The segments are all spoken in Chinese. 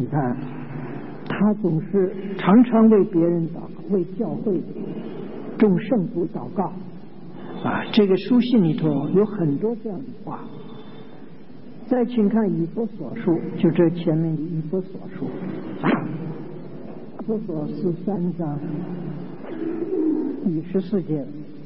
看，他总是常常为别人祷告，为教会众圣徒祷告啊。这个书信里头有很多这样的话。再请看以弗所书，就这前面的以弗所书，以弗所是3章第14节。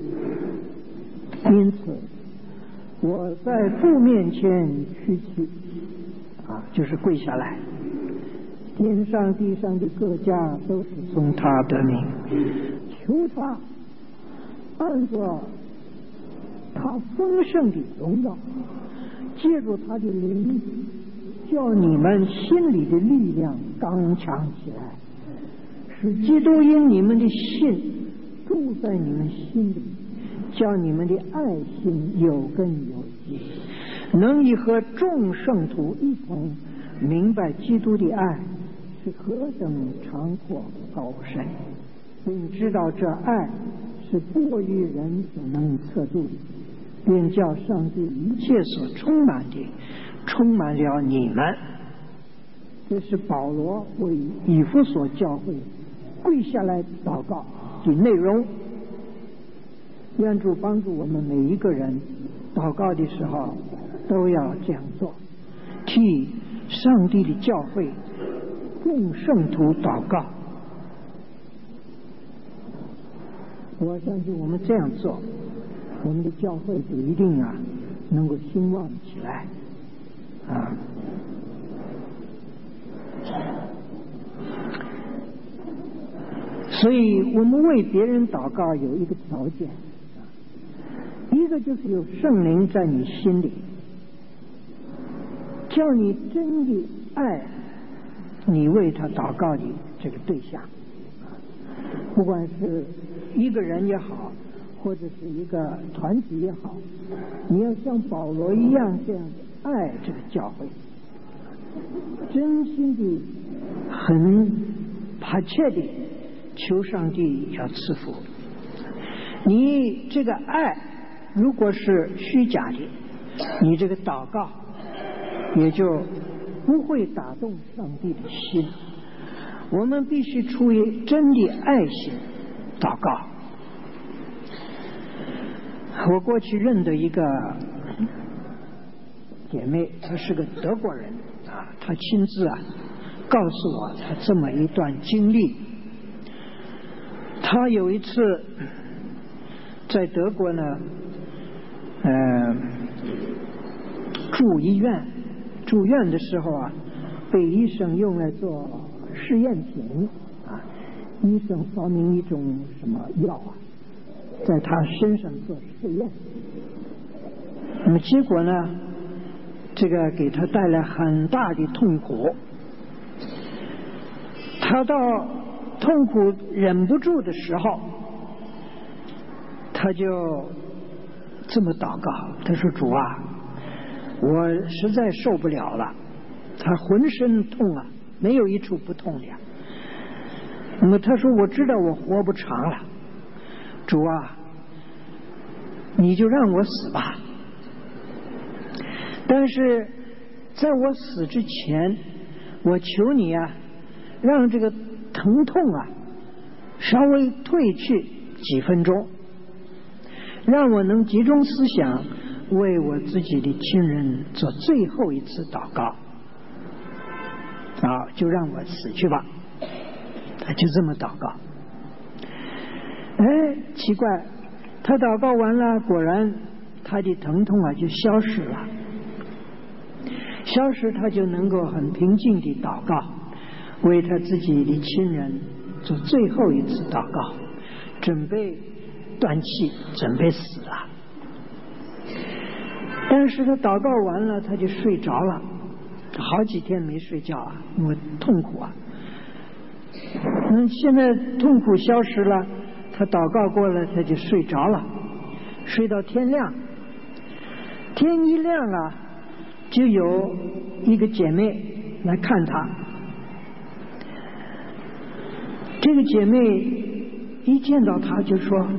因此，我在父面前屈膝，就是跪下来。天上地上的各家都是从他得名，求他按照他丰盛的荣耀，借助他的灵，叫你们心里的力量刚强起来，使基督因你们的信住在你们心里，叫你们的爱心有根有基，能以和众圣徒一同明白基督的爱是何等长阔高深，并知道这爱是过于人所能测度的，便叫上帝一切所充满的充满了你们。这是保罗为以弗所教会跪下来祷告的内容。愿主帮助我们每一个人祷告的时候都要这样做，替上帝的教会众圣徒祷告。我相信我们这样做，我们的教会就一定能够兴旺起来所以我们为别人祷告有一个条件，一个就是有圣灵在你心里，叫你真的爱你为他祷告的这个对象，不管是一个人也好，或者是一个团体也好，你要像保罗一样这样的爱这个教会，真心的很迫切的求上帝要赐福。你这个爱如果是虚假的，你这个祷告也就不会打动上帝的心。我们必须出于真的爱心祷告。我过去认得一个姐妹，她是个德国人她亲自告诉我她这么一段经历。她有一次在德国呢住院的时候被医生用来做试验品医生发明一种什么药在他身上做试验，那么结果呢，这个给他带来很大的痛苦。他到痛苦忍不住的时候，他就这么祷告，他说：“主啊，我实在受不了了，他浑身痛没有一处不痛的。那么他说，我知道我活不长了，主啊，你就让我死吧。但是在我死之前，我求你让这个疼痛稍微退去几分钟，让我能集中思想，为我自己的亲人做最后一次祷告。就让我死去吧。”他就这么祷告。奇怪，他祷告完了，果然他的疼痛就消失了。消失，他就能够很平静地祷告，为他自己的亲人做最后一次祷告，准备断气，准备死了。但是他祷告完了，他就睡着了，好几天没睡觉我痛苦现在痛苦消失了，他祷告过了，他就睡着了，睡到天亮。天一亮就有一个姐妹来看他。这个姐妹一见到他就说，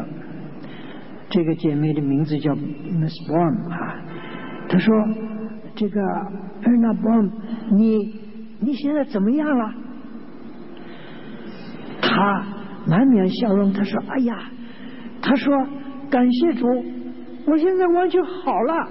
这个姐妹的名字叫 Miss Born 她说：“ 这个尔纳波姆，你现在怎么样了？他满面笑容，他说：“哎呀，他说感谢主，我现在完全好了，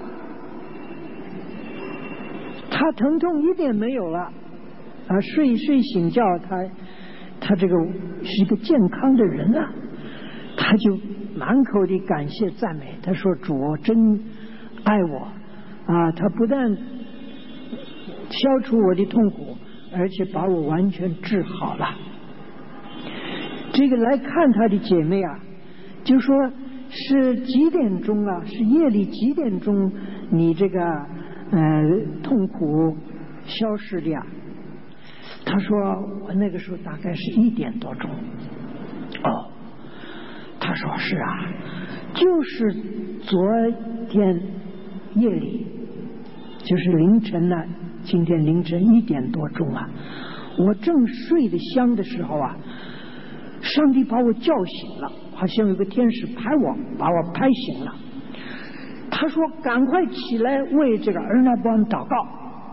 他疼痛一点没有了，啊，睡醒觉，他这个是一个健康的人啊。”他就满口的感谢赞美，他说：“主真爱我啊！他不但消除我的痛苦，而且把我完全治好了。”这个来看他的姐妹啊，就说是几点钟啊？是夜里几点钟？你这个痛苦消失的呀？他说我那个时候大概是1点多钟。哦。他说是啊，就是昨天夜里，就是凌晨呢，今天凌晨1点多钟啊，我正睡得香的时候啊，上帝把我叫醒了，好像有个天使拍我，把我拍醒了。他说赶快起来为这个尔纳波姆祷告，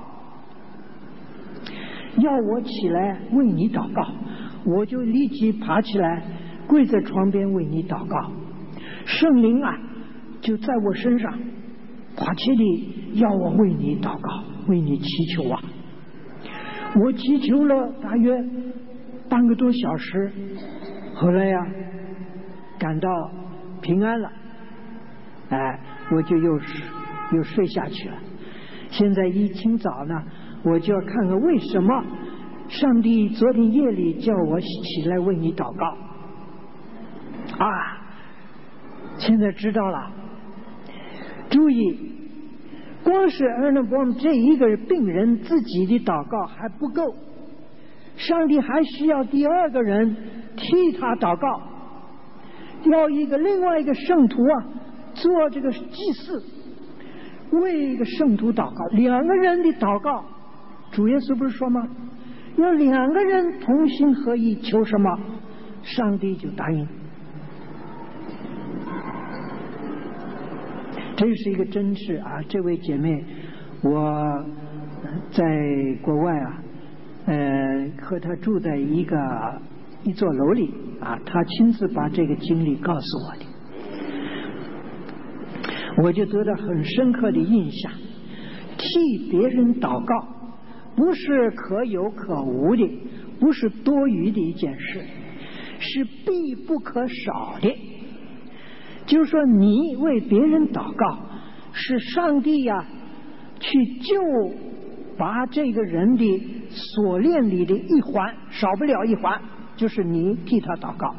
要我起来为你祷告，我就立即爬起来跪在床边为你祷告。圣灵啊就在我身上迫切地要我为你祷告，为你祈求啊。我祈求了大约半个多小时，后来呀感到平安了，我就又睡下去了。现在一清早呢，我就要看看为什么上帝昨天夜里叫我起来为你祷告啊！现在知道了。注意，光是尔纳波姆这一个病人自己的祷告还不够，上帝还需要第二个人替他祷告，要另外一个圣徒啊做这个祭祀，为一个圣徒祷告。2个人的祷告，主耶稣不是说吗？要2个人同心合意求什么，上帝就答应。这是一个真事啊！这位姐妹，我在国外啊，和她住在一座楼里啊，她亲自把这个经历告诉我的，我就得到很深刻的印象。替别人祷告不是可有可无的，不是多余的一件事，是必不可少的。就是说你为别人祷告，是上帝呀去救把这个人的锁链里的一环，少不了一环，就是你替他祷告。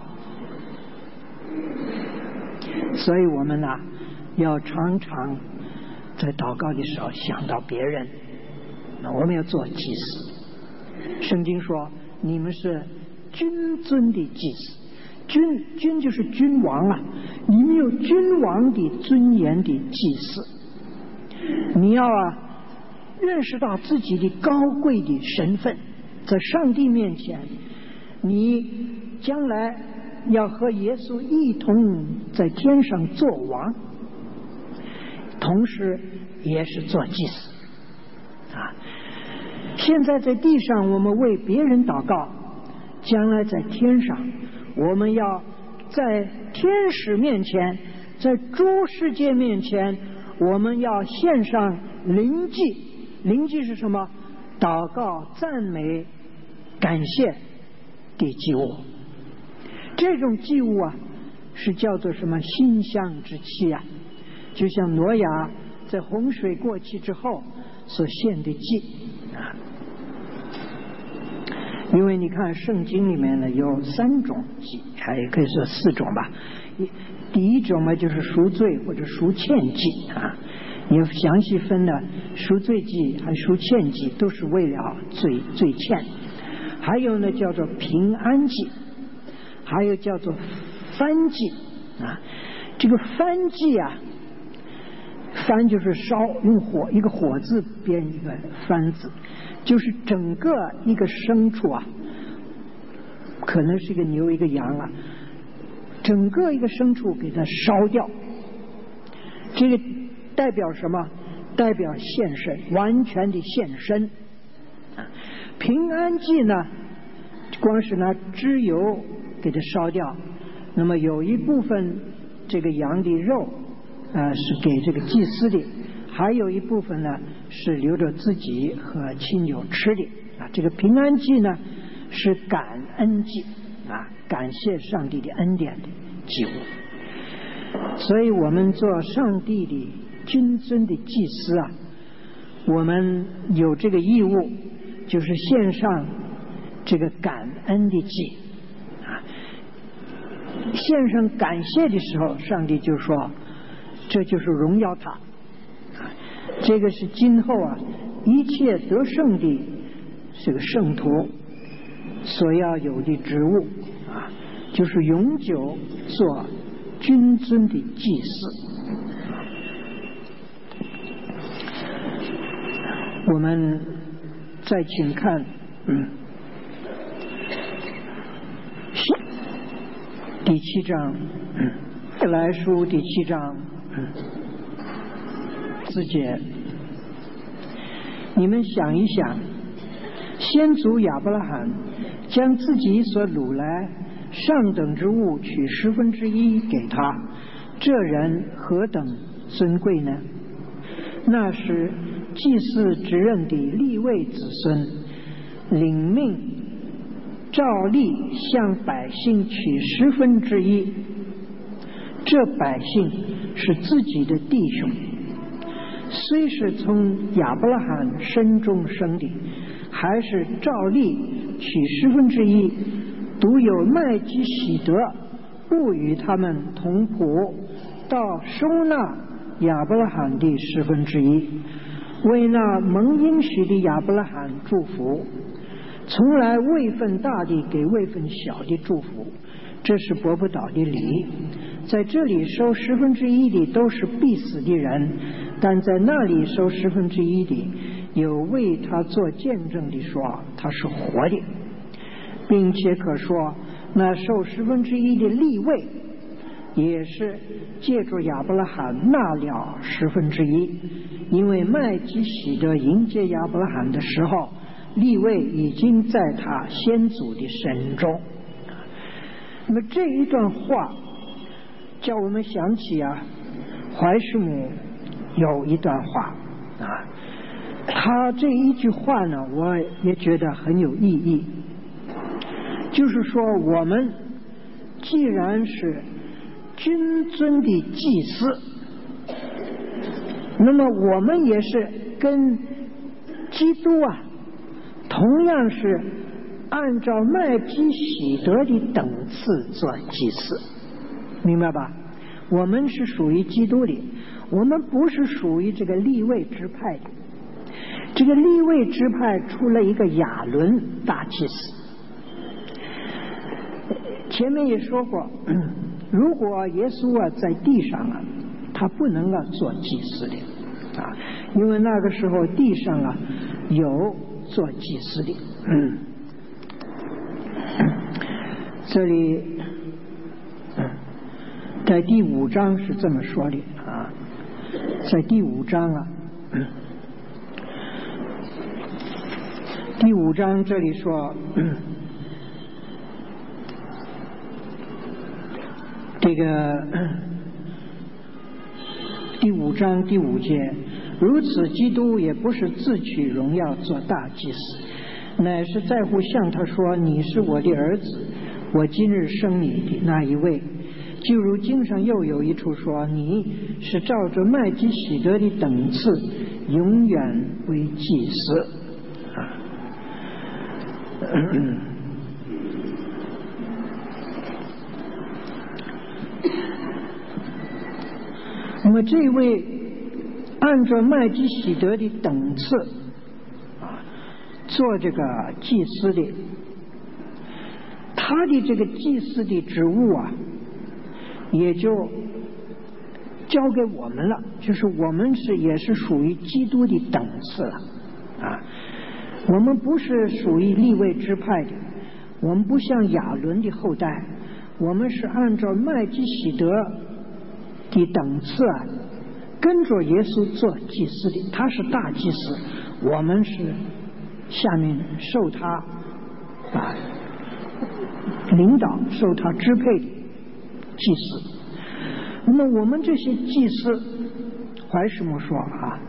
所以我们呢要常常在祷告的时候想到别人，那我们要做祭司。圣经说你们是君尊的祭司，君就是君王啊，你们有君王的尊严的祭祀。你要认识到自己的高贵的身份，在上帝面前，你将来要和耶稣一同在天上做王，同时也是做祭司啊。现在在地上我们为别人祷告，将来在天上我们要在天使面前，在诸世界面前，我们要献上灵祭。灵祭是什么？祷告、赞美、感谢的祭物。这种祭物啊是叫做什么？馨香之气啊，就像挪亚在洪水过去之后所献的祭啊。因为你看圣经里面呢有3种祭，也可以说4种吧。第一种嘛就是赎罪或者赎愆祭啊，也详细分了赎罪祭还赎愆祭，都是为了罪愆。还有呢叫做平安祭，还有叫做燔祭啊。这个燔祭啊，燔就是烧，用火，一个火字边一个燔字，就是整个一个牲畜啊，可能是一个牛一个羊啊，整个一个牲畜给它烧掉。这个代表什么？ 代表献身，完全的献身。平安祭呢，光是拿脂油给它烧掉，那么有一部分这个羊的肉是给这个祭司的，还有一部分呢是留着自己和亲友吃的这个平安祭呢是感恩祭感谢上帝的恩典的祭物。所以我们做上帝的君尊的祭司我们有这个义务，就是献上这个感恩的祭献上感谢的时候，上帝就说这就是荣耀他这个是今后一切得胜的这个圣徒所要有的职务就是永久做君尊的祭司。我们再请看第7章希伯来书第7章4节，你们想一想，先祖亚伯拉罕将自己所掳来上等之物取1/10给他，这人何等尊贵呢？那时祭司职任的利未子孙领命照例向百姓取1/10，这百姓是自己的弟兄，虽是从亚伯拉罕身中生的，还是照例取1/10，独有麦基洗德不与他们同谱，到收纳亚伯拉罕的1/10，为那蒙应许的亚伯拉罕祝福，从来位分大的给位分小的祝福，这是驳不倒的理。在这里收1/10的都是必死的人，但在那里收1/10的有为他做见证的说他是活的，并且可说那受1/10的利未也是借助亚伯拉罕纳了1/10，因为麦基洗德迎接亚伯拉罕的时候，利未已经在他先祖的身中。那么这一段话叫我们想起怀师母有一段话他这一句话呢，我也觉得很有意义，就是说我们既然是君尊的祭司，那么我们也是跟基督同样是按照麦基洗德的等次做祭司，明白吧？我们是属于基督的，我们不是属于这个利未支派的。这个利未支派出了一个亚伦大祭司。前面也说过，如果耶稣在地上他不能做祭司的因为那个时候地上有做祭司的。这里在第5章是这么说的在第5章第5章这里说这个第5章第5节，如此基督也不是自取荣耀做大祭司，乃是在乎向他说你是我的儿子，我今日生你的那一位。就如经上又有一处说，你是照着麦基洗德的等次永远为祭司那么这位按照麦基洗德的等次做这个祭司的，他的这个祭司的职务也就交给我们了，就是我们也是属于基督的等次了我们不是属于利未支派的，我们不像亚伦的后代，我们是按照麦基洗德的等次跟着耶稣做祭司的，他是大祭司，我们是下面受他领导、受他支配的祭司。那么我们这些祭司，怀师母说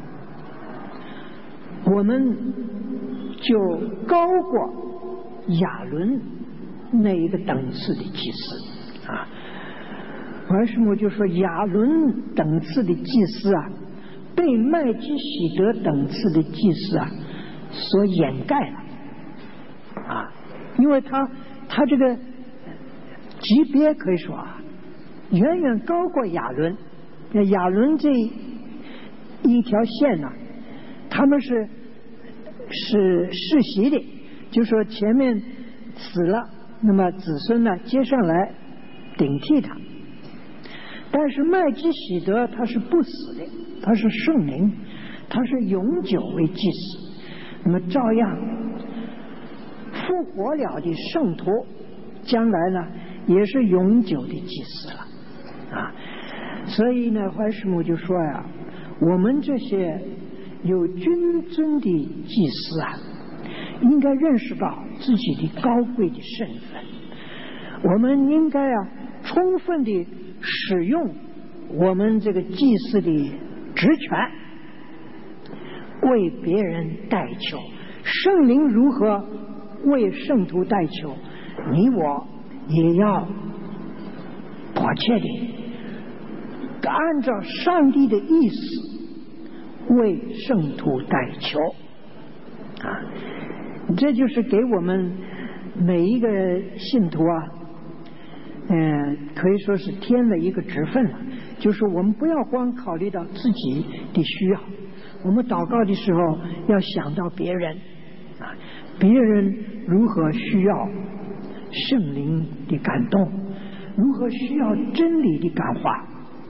我们就高过亚伦那一个等次的祭司怀师母就说亚伦等次的祭司被麦基洗德等次的祭司所掩盖了因为他这个级别可以说远远高过亚伦。亚伦这一条线他们是世袭的，就说前面死了，那么子孙接上来顶替他。但是麦基洗德他是不死的，他是圣灵，他是永久为祭司，那么照样复活了的圣徒将来也是永久的祭司了所以怀师母就说我们这些有君尊的祭司应该认识到自己的高贵的身份，我们应该充分的使用我们这个祭司的职权，为别人代求。圣灵如何为圣徒代求，你我也要迫切的按照上帝的意思为圣徒代求这就是给我们每一个信徒可以说是添了一个职分了，就是我们不要光考虑到自己的需要，我们祷告的时候要想到别人别人如何需要圣灵的感动，如何需要真理的感化。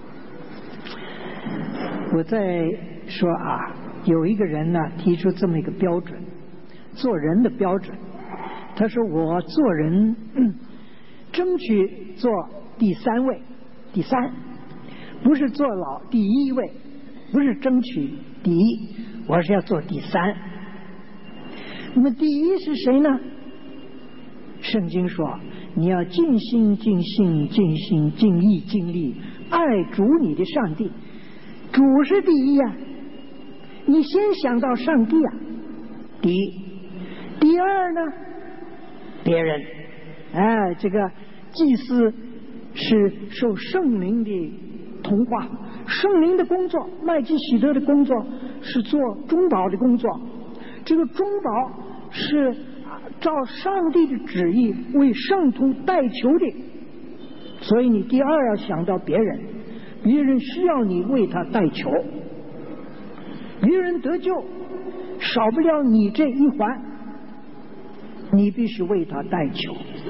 我在说有一个人提出这么一个标准，做人的标准。他说我做人争取做第三位，第三，不是做老第一位，不是争取第一，我是要做第三。那么第一是谁呢？圣经说你要尽心尽性尽心尽意尽力爱主你的上帝，主是第一你先想到上帝第一。第二呢，别人这个祭司是受圣灵的同化，圣灵的工作，麦基洗德的工作是做中保的工作，这个中保是照上帝的旨意为圣徒代求的，所以你第二要想到别人，别人需要你为他代求，别人得救少不了你这一环，你必须为他代求。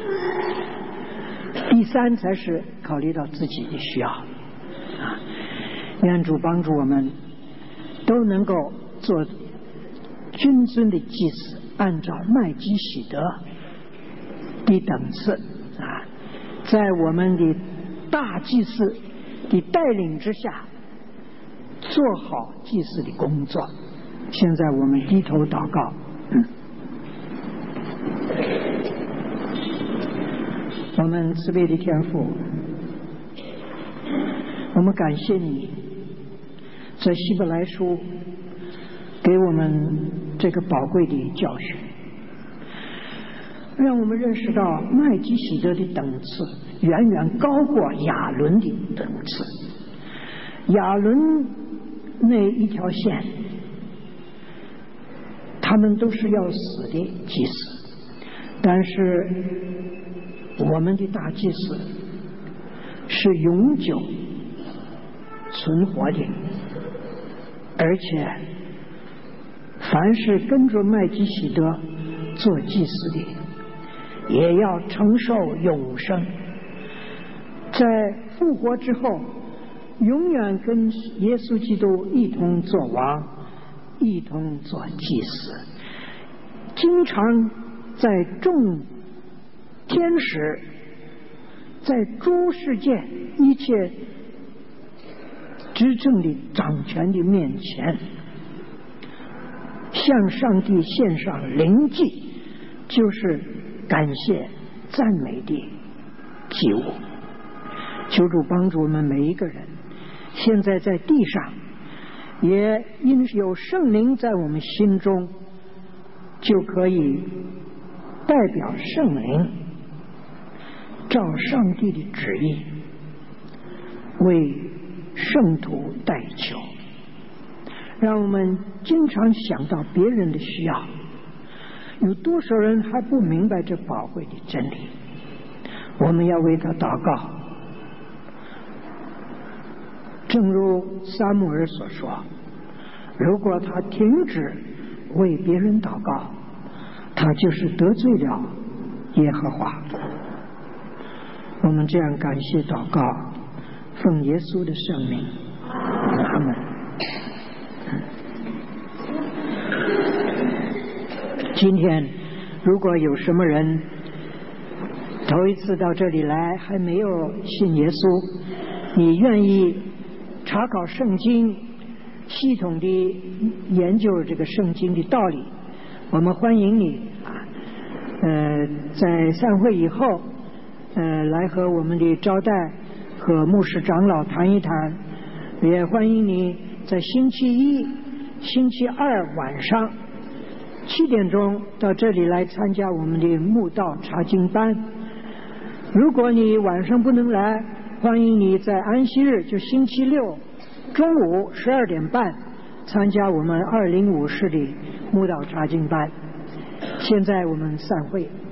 第三才是考虑到自己的需要愿主帮助我们都能够做君尊的祭司，按照麦基洗德的等次在我们的大祭司的带领之下做好祭司的工作。现在我们低头祷告。我们慈悲的天父，我们感谢你在希伯来书给我们这个宝贵的教训，让我们认识到麦基洗德的等次远远高过亚伦的等次。亚伦那一条线他们都是要死的祭司，但是我们的大祭司是永久存活的，而且凡是跟着麦基洗德做祭司的也要承受永生，在复活之后永远跟耶稣基督一同做王，一同做祭司，经常在众天使，在诸世界一切只执政的掌权的面前，向上帝献上灵祭，就是感谢赞美的祭物。求主帮助我们每一个人，现在在地上也因有圣灵在我们心中，就可以代表圣灵，照上帝的旨意为圣徒代求。让我们经常想到别人的需要，有多少人还不明白这宝贵的真理？我们要为他祷告。正如撒母耳所说，如果他停止为别人祷告，他就是得罪了耶和华。我们这样感谢祷告，奉耶稣的圣名，阿们。今天如果有什么人头一次到这里来还没有信耶稣，你愿意查考圣经，系统的研究这个圣经的道理，我们欢迎你在散会以后来和我们的招待和牧师长老谈一谈，也欢迎你在星期一、星期二晚上7点钟到这里来参加我们的慕道查经班。如果你晚上不能来，欢迎你在安息日，就星期六中午12点半参加我们205室的慕道查经班。现在我们散会。